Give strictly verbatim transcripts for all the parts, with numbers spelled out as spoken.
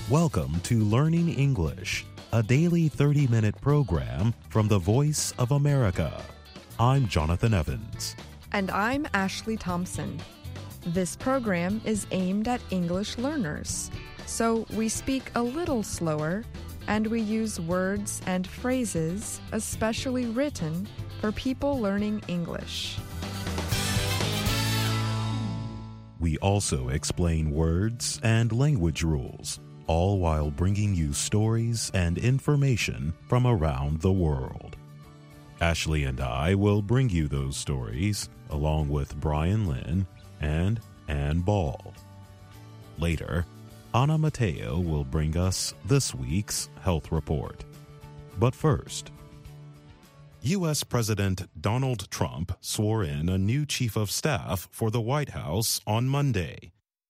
Welcome to Learning English, a daily thirty-minute program from the Voice of America. I'm Jonathan Evans. And I'm Ashley Thompson. This program is aimed at English learners, so we speak a little slower and we use words and phrases especially written for people learning English. We also explain words and language rules, all while bringing you stories and information from around the world. Ashley and I will bring you those stories along with Brian Lynn and Ann Ball. Later, Ana Mateo will bring us this week's health report. But first, U S President Donald Trump swore in a new chief of staff for the White House on Monday.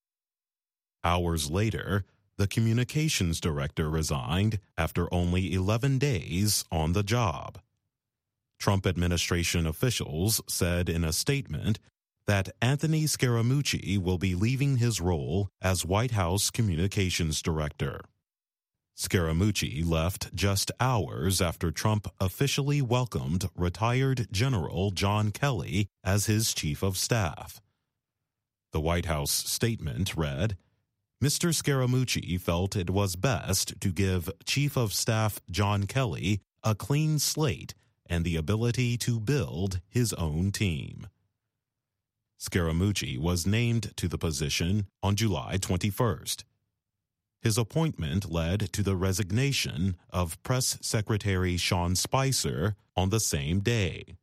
Hours later, the communications director resigned after only eleven days on the job. Trump administration officials said in a statement that Anthony Scaramucci will be leaving his role as White House communications director. Scaramucci left just hours after Trump officially welcomed retired General John Kelly as his chief of staff. The White House statement read, Mister Scaramucci felt it was best to give Chief of Staff John Kelly a clean slate and the ability to build his own team. Scaramucci was named to the position on July twenty-first. His appointment led to the resignation of Press Secretary Sean Spicer on the same day.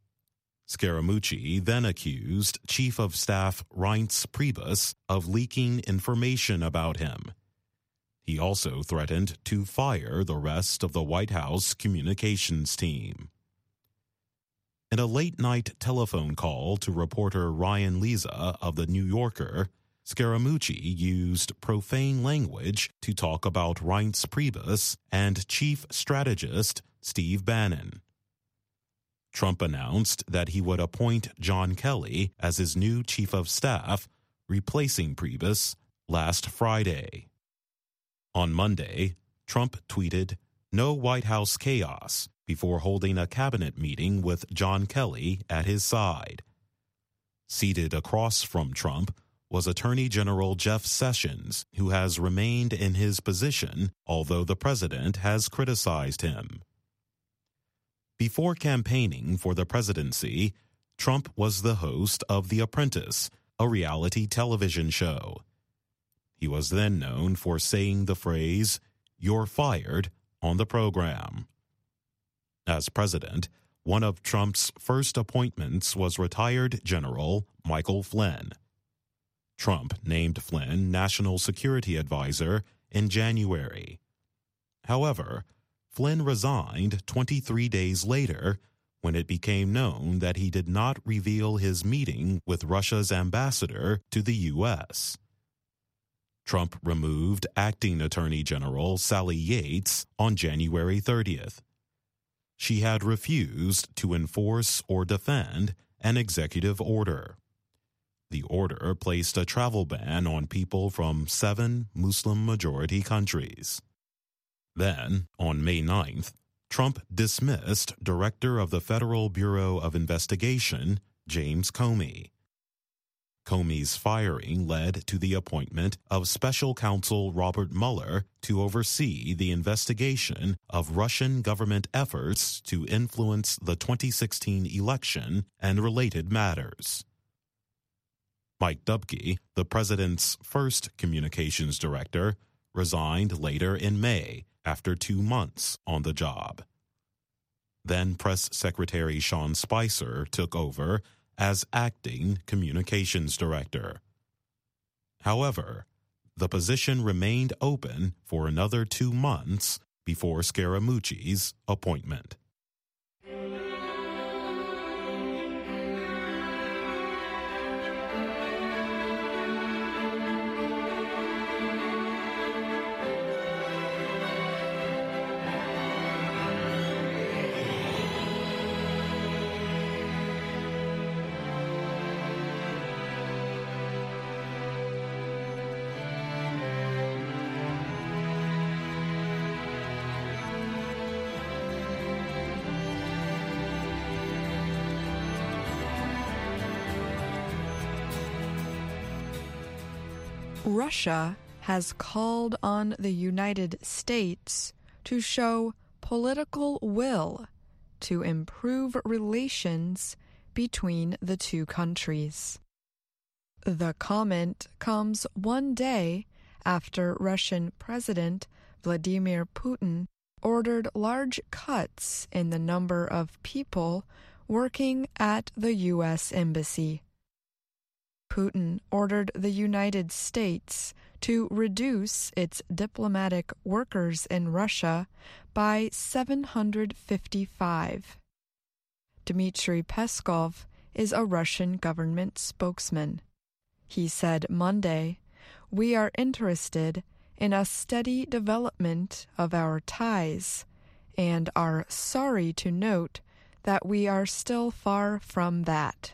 Scaramucci then accused Chief of Staff Reince Priebus of leaking information about him. He also threatened to fire the rest of the White House communications team. In a late-night telephone call to reporter Ryan Leza of The New Yorker, Scaramucci used profane language to talk about Reince Priebus and Chief Strategist Steve Bannon. Trump announced that he would appoint John Kelly as his new chief of staff, replacing Priebus, last Friday. On Monday, Trump tweeted, "No White House chaos," before holding a cabinet meeting with John Kelly at his side. Seated across from Trump was Attorney General Jeff Sessions, who has remained in his position, although the president has criticized him. Before campaigning for the presidency, Trump was the host of The Apprentice, a reality television show. He was then known for saying the phrase, "You're fired," on the program. As president, one of Trump's first appointments was retired General Michael Flynn. Trump named Flynn National Security Advisor in January. However, Flynn resigned twenty-three days later when it became known that he did not reveal his meeting with Russia's ambassador to the U S. Trump removed Acting Attorney General Sally Yates on January thirtieth. She had refused to enforce or defend an executive order. The order placed a travel ban on people from seven Muslim-majority countries. Then, on May ninth, Trump dismissed Director of the Federal Bureau of Investigation, James Comey. Comey's firing led to the appointment of Special Counsel Robert Mueller to oversee the investigation of Russian government efforts to influence the twenty sixteen election and related matters. Mike Dubke, the president's first communications director, resigned later in May after two months on the job. Then Press Secretary Sean Spicer took over as acting communications director. However, the position remained open for another two months before Scaramucci's appointment. Russia has called on the United States to show political will to improve relations between the two countries. The comment comes one day after Russian President Vladimir Putin ordered large cuts in the number of people working at the U S Embassy. Putin ordered the United States to reduce its diplomatic workers in Russia by seven hundred fifty-five. Dmitry Peskov is a Russian government spokesman. He said Monday, "We are interested in a steady development of our ties and are sorry to note that we are still far from that."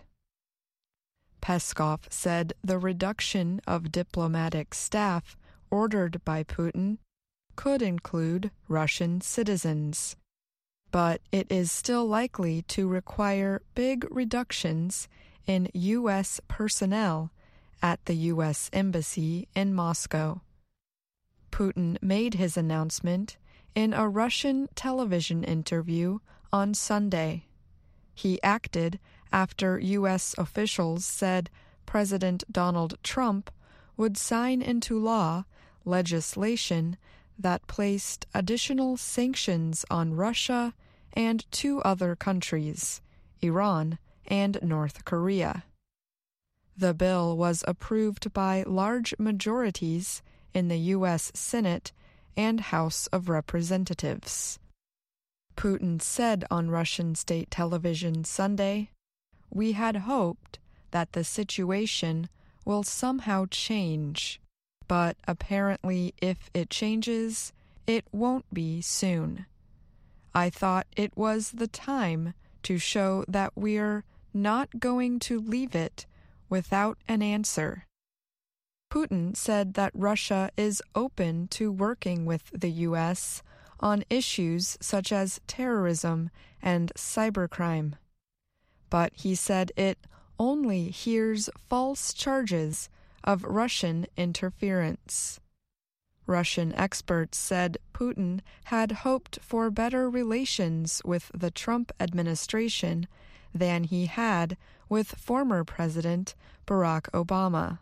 Peskov said the reduction of diplomatic staff ordered by Putin could include Russian citizens, but it is still likely to require big reductions in U S personnel at the U S Embassy in Moscow. Putin made his announcement in a Russian television interview on Sunday. He acted after U S officials said President Donald Trump would sign into law legislation that placed additional sanctions on Russia and two other countries, Iran and North Korea. The bill was approved by large majorities in the U S Senate and House of Representatives. Putin said on Russian state television Sunday, "We had hoped that the situation will somehow change, but apparently if it changes, it won't be soon. I thought it was the time to show that we're not going to leave it without an answer." Putin said that Russia is open to working with the U S on issues such as terrorism and cybercrime. But he said it only hears false charges of Russian interference. Russian experts said Putin had hoped for better relations with the Trump administration than he had with former President Barack Obama.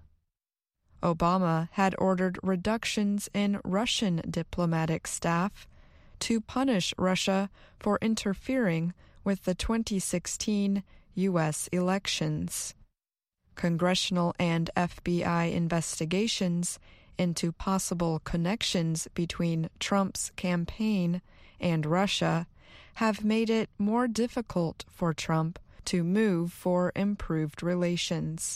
Obama had ordered reductions in Russian diplomatic staff to punish Russia for interfering with the twenty sixteen U S elections. Congressional and F B I investigations into possible connections between Trump's campaign and Russia have made it more difficult for Trump to move for improved relations.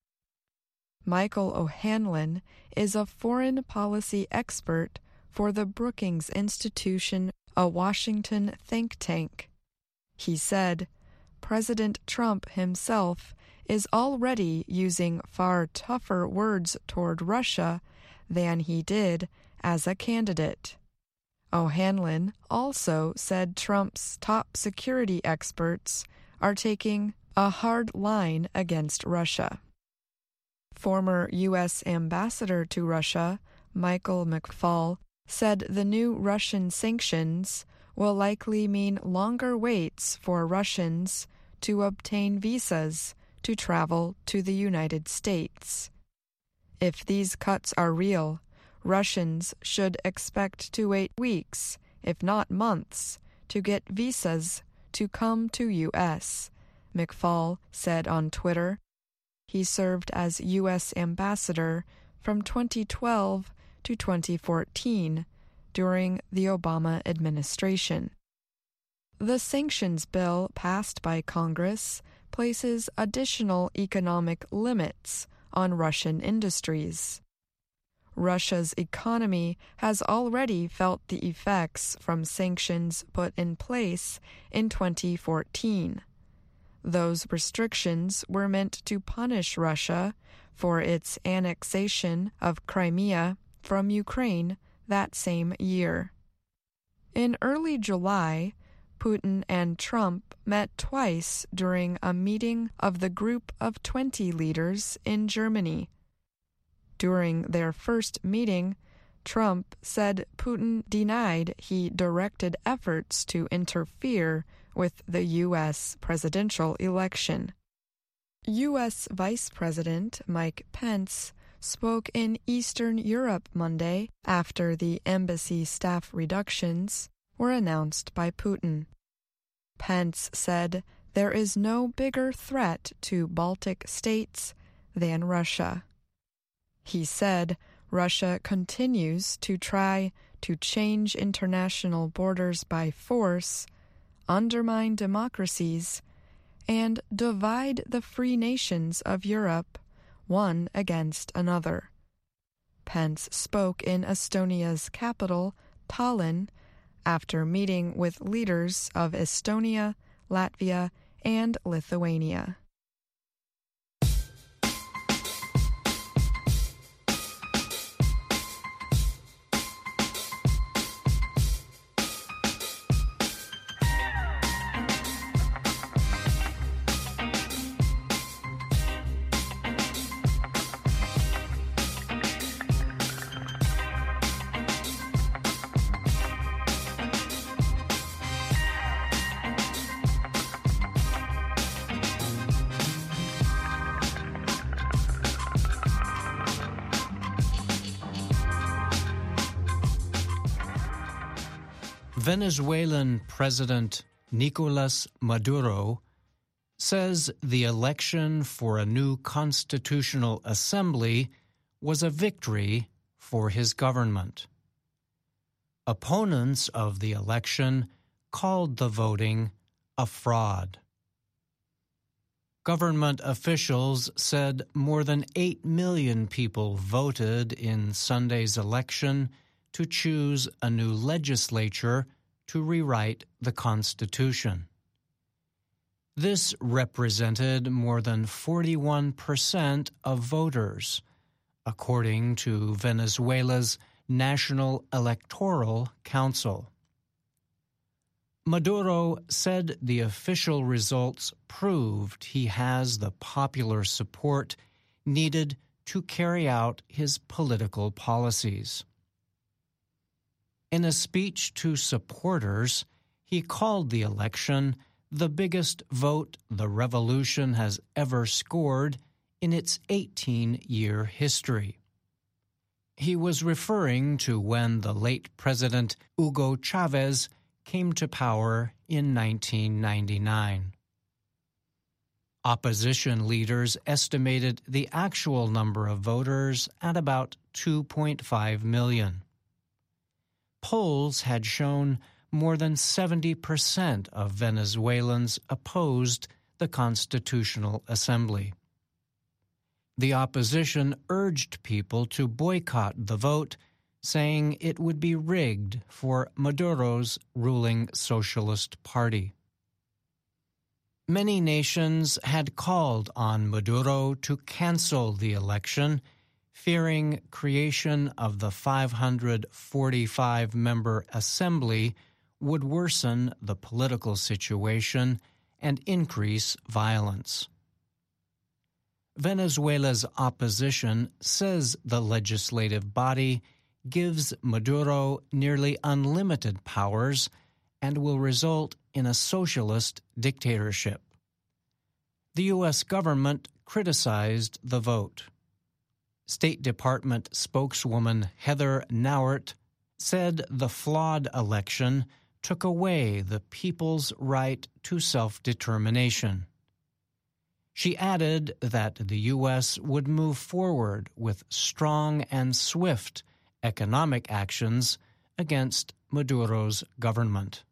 Michael O'Hanlon is a foreign policy expert for the Brookings Institution, a Washington think tank. He said, President Trump himself is already using far tougher words toward Russia than he did as a candidate. O'Hanlon also said Trump's top security experts are taking a hard line against Russia. Former U S ambassador to Russia, Michael McFaul, said the new Russian sanctions will likely mean longer waits for Russians to obtain visas to travel to the United States. If these cuts are real, Russians should expect to wait weeks, if not months, to get visas to come to U S, McFaul said on Twitter. He served as U S ambassador from twenty twelve to twenty fourteen during the Obama administration. The sanctions bill passed by Congress places additional economic limits on Russian industries. Russia's economy has already felt the effects from sanctions put in place in twenty fourteen. Those restrictions were meant to punish Russia for its annexation of Crimea from Ukraine that same year. In early July, Putin and Trump met twice during a meeting of the Group of twenty leaders in Germany. During their first meeting, Trump said Putin denied he directed efforts to interfere with the U S presidential election. U S Vice President Mike Pence spoke in Eastern Europe Monday after the embassy staff reductions were announced by Putin. Pence said there is no bigger threat to Baltic states than Russia. He said Russia continues to try to change international borders by force, undermine democracies, and divide the free nations of Europe one against another. Pence spoke in Estonia's capital, Tallinn, after meeting with leaders of Estonia, Latvia, and Lithuania. Venezuelan President Nicolas Maduro says the election for a new constitutional assembly was a victory for his government. Opponents of the election called the voting a fraud. Government officials said more than eight million people voted in Sunday's election to choose a new legislature to rewrite the Constitution. This represented more than forty-one percent of voters, according to Venezuela's National Electoral Council. Maduro said the official results proved he has the popular support needed to carry out his political policies. In a speech to supporters, he called the election the biggest vote the revolution has ever scored in its eighteen-year history. He was referring to when the late President Hugo Chavez came to power in nineteen ninety-nine. Opposition leaders estimated the actual number of voters at about two point five million. Polls had shown more than seventy percent of Venezuelans opposed the Constitutional Assembly. The opposition urged people to boycott the vote, saying it would be rigged for Maduro's ruling Socialist Party. Many nations had called on Maduro to cancel the election, fearing creation of the five hundred forty-five member assembly would worsen the political situation and increase violence. Venezuela's opposition says the legislative body gives Maduro nearly unlimited powers and will result in a socialist dictatorship. The U S government criticized the vote. State Department spokeswoman Heather Nauert said the flawed election took away the people's right to self-determination. She added that the U S would move forward with strong and swift economic actions against Maduro's government.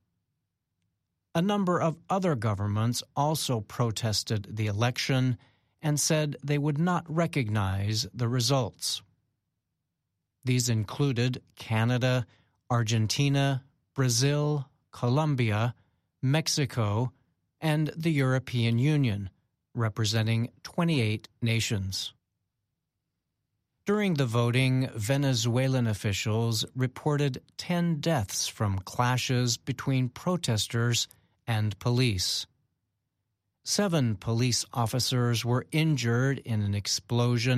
A number of other governments also protested the election and said they would not recognize the results. These included Canada, Argentina, Brazil, Colombia, Mexico, and the European Union, representing twenty-eight nations. During the voting, Venezuelan officials reported ten deaths from clashes between protesters and police. Seven police officers were injured in an explosion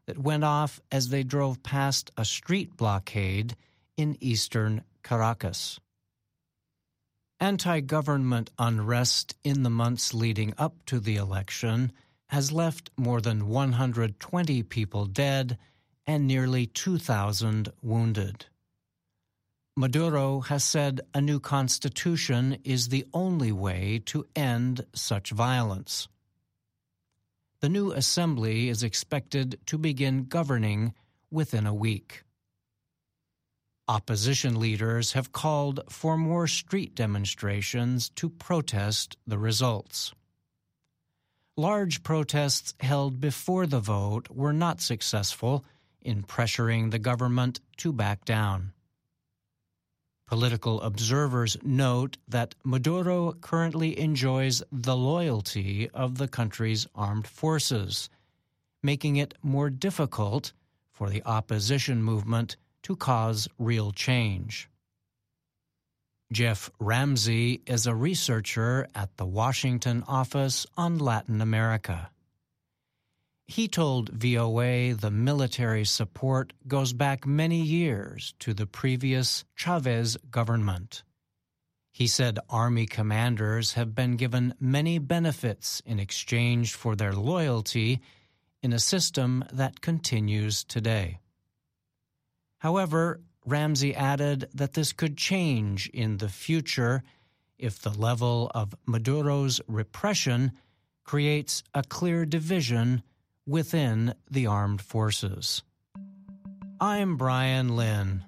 that went off as they drove past a street blockade in eastern Caracas. Anti-government unrest in the months leading up to the election has left more than one hundred twenty people dead and nearly two thousand wounded. Maduro has said a new constitution is the only way to end such violence. The new assembly is expected to begin governing within a week. Opposition leaders have called for more street demonstrations to protest the results. Large protests held before the vote were not successful in pressuring the government to back down. Political observers note that Maduro currently enjoys the loyalty of the country's armed forces, making it more difficult for the opposition movement to cause real change. Jeff Ramsey is a researcher at the Washington Office on Latin America. He told V O A the military support goes back many years to the previous Chavez government. He said army commanders have been given many benefits in exchange for their loyalty in a system that continues today. However, Ramsey added that this could change in the future if the level of Maduro's repression creates a clear division within the armed forces. I'm Brian Lynn.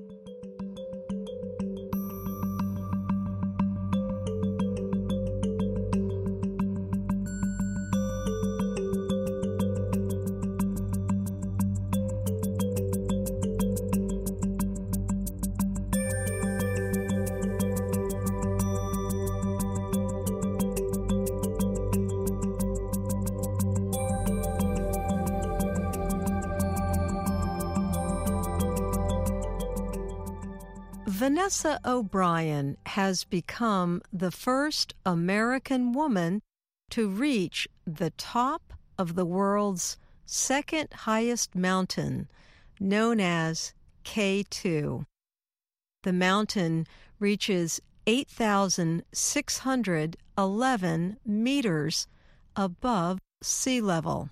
Vanessa O'Brien has become the first American woman to reach the top of the world's second highest mountain, known as K two. The mountain reaches eight thousand six hundred eleven meters above sea level.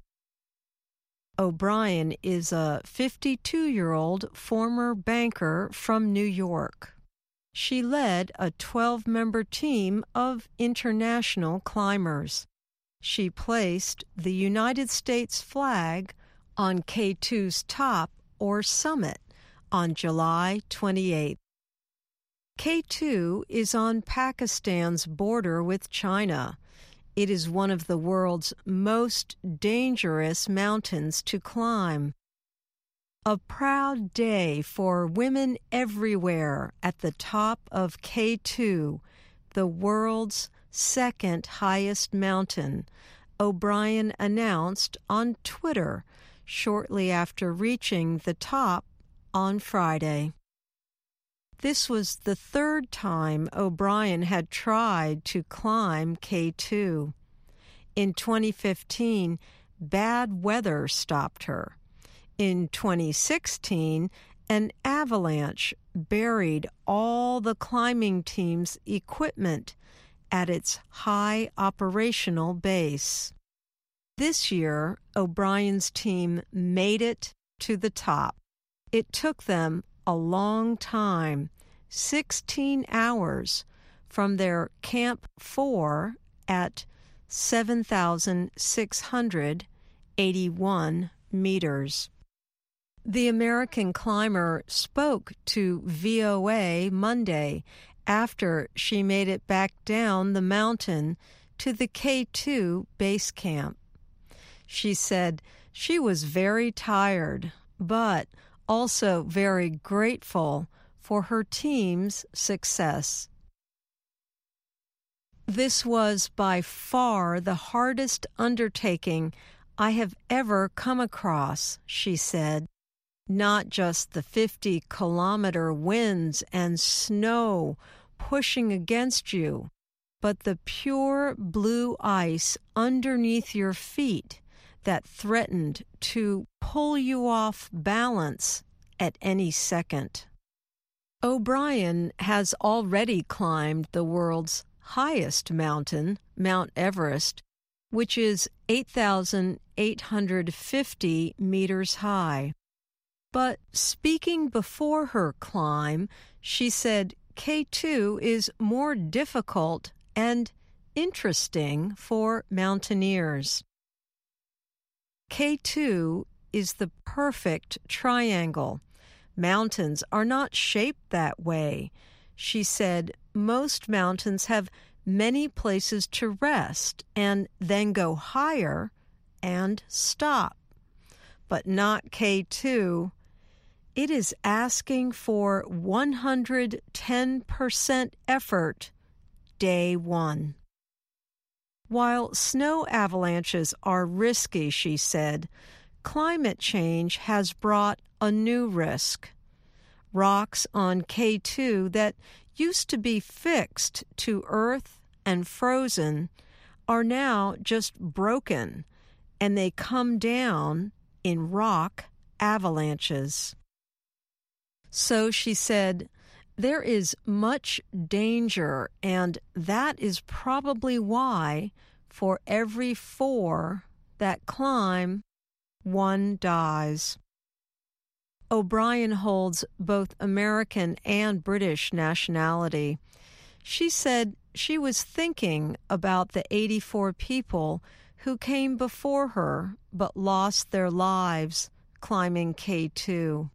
O'Brien is a fifty-two-year-old former banker from New York. She led a twelve-member team of international climbers. She placed the United States flag on K two's top or summit on July twenty-eighth. K two is on Pakistan's border with China. It is one of the world's most dangerous mountains to climb. A proud day for women everywhere at the top of K two, the world's second highest mountain, O'Brien announced on Twitter shortly after reaching the top on Friday. This was the third time O'Brien had tried to climb K two. In twenty fifteen, bad weather stopped her. In twenty sixteen, an avalanche buried all the climbing team's equipment at its high operational base. This year, O'Brien's team made it to the top. It took them a long time, sixteen hours, from their Camp four at seven thousand six hundred eighty-one meters. The American climber spoke to V O A Monday after she made it back down the mountain to the K two base camp. She said she was very tired, but also very grateful for her team's success. This was by far the hardest undertaking I have ever come across, she said. Not just the fifty-kilometer winds and snow pushing against you, but the pure blue ice underneath your feet that threatened to pull you off balance at any second. O'Brien has already climbed the world's highest mountain, Mount Everest, which is eight thousand eight hundred fifty meters high. But speaking before her climb, she said K two is more difficult and interesting for mountaineers. K two is the perfect triangle. Mountains are not shaped that way. She said most mountains have many places to rest and then go higher and stop. But not K two. It is asking for one hundred ten percent effort day one. While snow avalanches are risky, she said, climate change has brought a new risk. Rocks on K two that used to be fixed to Earth and frozen are now just broken, and they come down in rock avalanches. So she said, there is much danger, and that is probably why for every four that climb, one dies. O'Brien holds both American and British nationality. She said she was thinking about the eighty-four people who came before her but lost their lives climbing K two.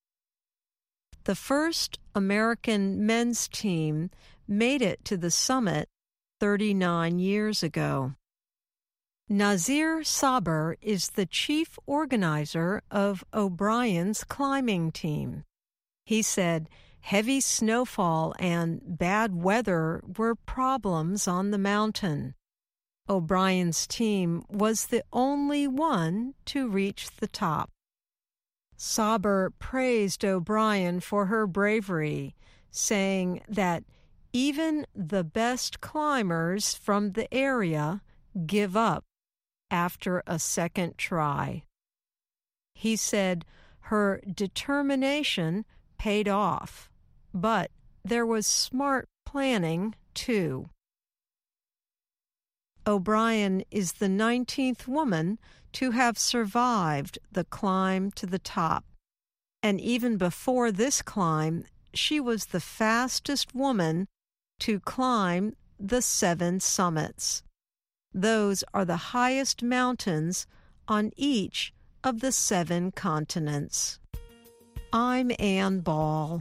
The first American men's team made it to the summit thirty-nine years ago. Nazir Saber is the chief organizer of O'Brien's climbing team. He said heavy snowfall and bad weather were problems on the mountain. O'Brien's team was the only one to reach the top. Saber praised O'Brien for her bravery, saying that even the best climbers from the area give up after a second try. He said her determination paid off, but there was smart planning too. O'Brien is the nineteenth woman to have survived the climb to the top, and even before this climb, she was the fastest woman to climb the seven summits. Those are the highest mountains on each of the seven continents. I'm Ann Ball.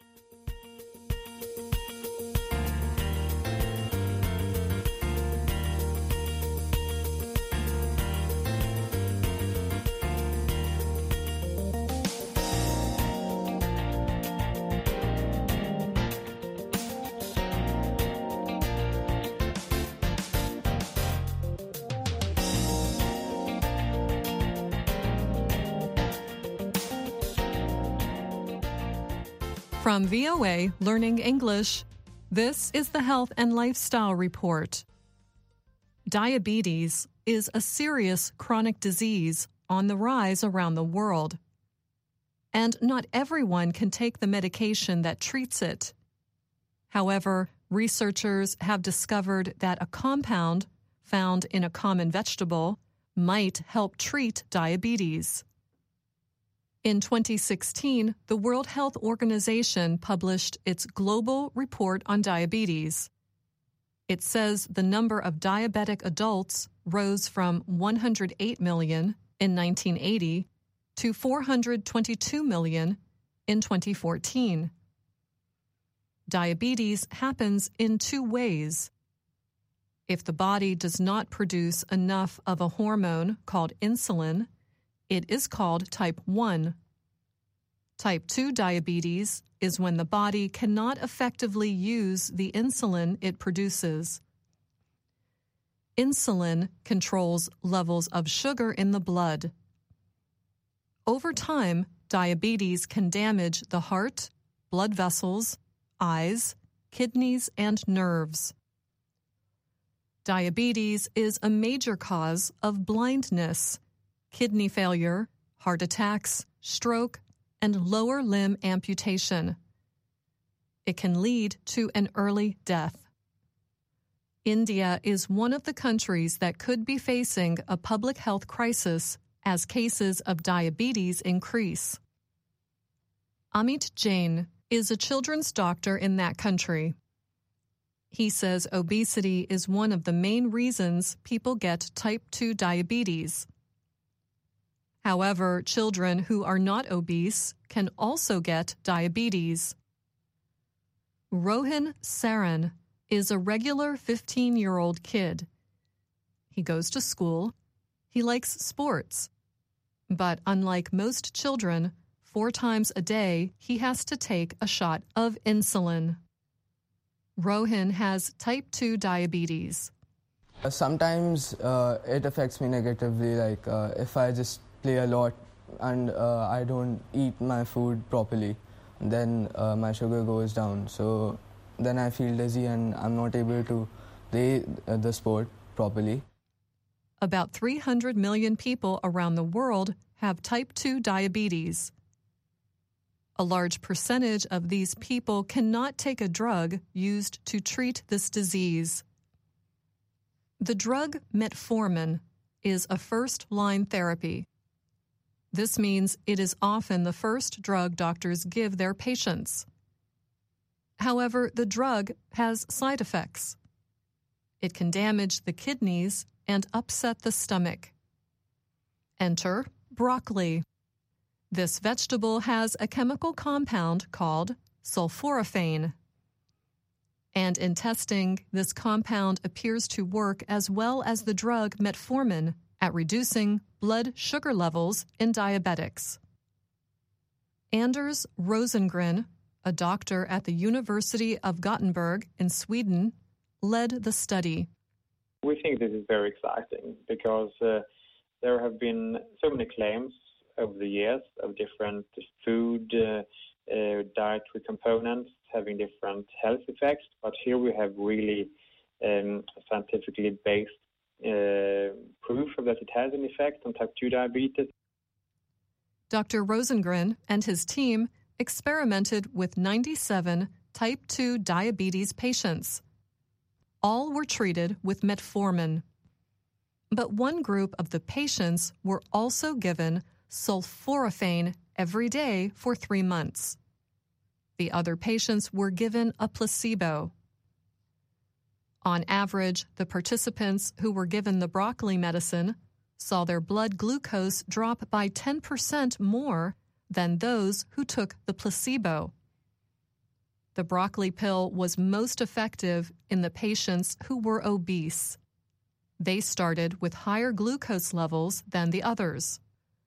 From V O A Learning English, this is the Health and Lifestyle Report. Diabetes is a serious chronic disease on the rise around the world. And not everyone can take the medication that treats it. However, researchers have discovered that a compound found in a common vegetable might help treat diabetes. In twenty sixteen, the World Health Organization published its Global Report on Diabetes. It says the number of diabetic adults rose from one hundred eight million in nineteen eighty to four hundred twenty-two million in twenty fourteen. Diabetes happens in two ways. If the body does not produce enough of a hormone called insulin, it is called type one. Type two diabetes is when the body cannot effectively use the insulin it produces. Insulin controls levels of sugar in the blood. Over time, diabetes can damage the heart, blood vessels, eyes, kidneys, and nerves. Diabetes is a major cause of blindness, kidney failure, heart attacks, stroke, and lower limb amputation. It can lead to an early death. India is one of the countries that could be facing a public health crisis as cases of diabetes increase. Amit Jain is a children's doctor in that country. He says obesity is one of the main reasons people get type two diabetes. However, children who are not obese can also get diabetes. Rohan Saran is a regular fifteen-year-old kid. He goes to school. He likes sports. But unlike most children, four times a day he has to take a shot of insulin. Rohan has type two diabetes. Sometimes uh, it affects me negatively, like uh, if I just play a lot and uh, I don't eat my food properly, then uh, my sugar goes down. So then I feel dizzy and I'm not able to play uh, the sport properly. About three hundred million people around the world have type two diabetes. A large percentage of these people cannot take a drug used to treat this disease. The drug metformin is a first-line therapy. This means it is often the first drug doctors give their patients. However, the drug has side effects. It can damage the kidneys and upset the stomach. Enter broccoli. This vegetable has a chemical compound called sulforaphane. And in testing, this compound appears to work as well as the drug metformin at reducing blood sugar levels in diabetics. Anders Rosengren, a doctor at the University of Gothenburg in Sweden, led the study. We think this is very exciting because uh, there have been so many claims over the years of different food, uh, uh, dietary components having different health effects, but here we have really um, scientifically based uh, proof that it has an effect on type two diabetes. Doctor Rosengren and his team experimented with ninety-seven type two diabetes patients. All were treated with metformin. But one group of the patients were also given sulforaphane every day for three months. The other patients were given a placebo. On average, the participants who were given the broccoli medicine saw their blood glucose drop by ten percent more than those who took the placebo. The broccoli pill was most effective in the patients who were obese. They started with higher glucose levels than the others.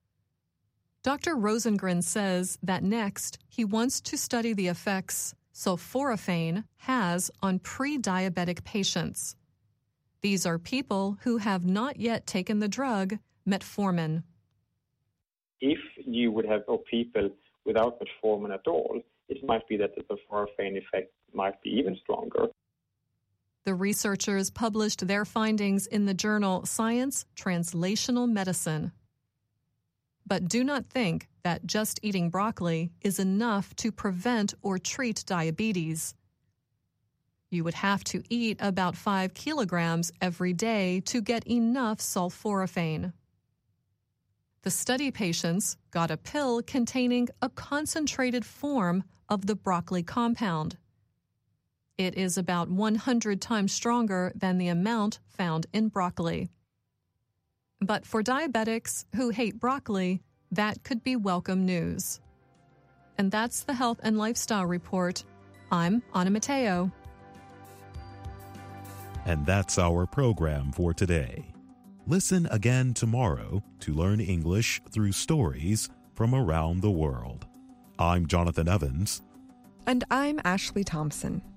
Doctor Rosengren says that next he wants to study the effects sulforaphane has on pre-diabetic patients. These are people who have not yet taken the drug metformin. If you would have people without metformin at all, it might be that the sulforaphane effect might be even stronger. The researchers published their findings in the journal Science Translational Medicine. But do not think that just eating broccoli is enough to prevent or treat diabetes. You would have to eat about five kilograms every day to get enough sulforaphane. The study patients got a pill containing a concentrated form of the broccoli compound. It is about one hundred times stronger than the amount found in broccoli. But for diabetics who hate broccoli, that could be welcome news. And that's the Health and Lifestyle Report. I'm Anna Matteo. And that's our program for today. Listen again tomorrow to learn English through stories from around the world. I'm Jonathan Evans. And I'm Ashley Thompson.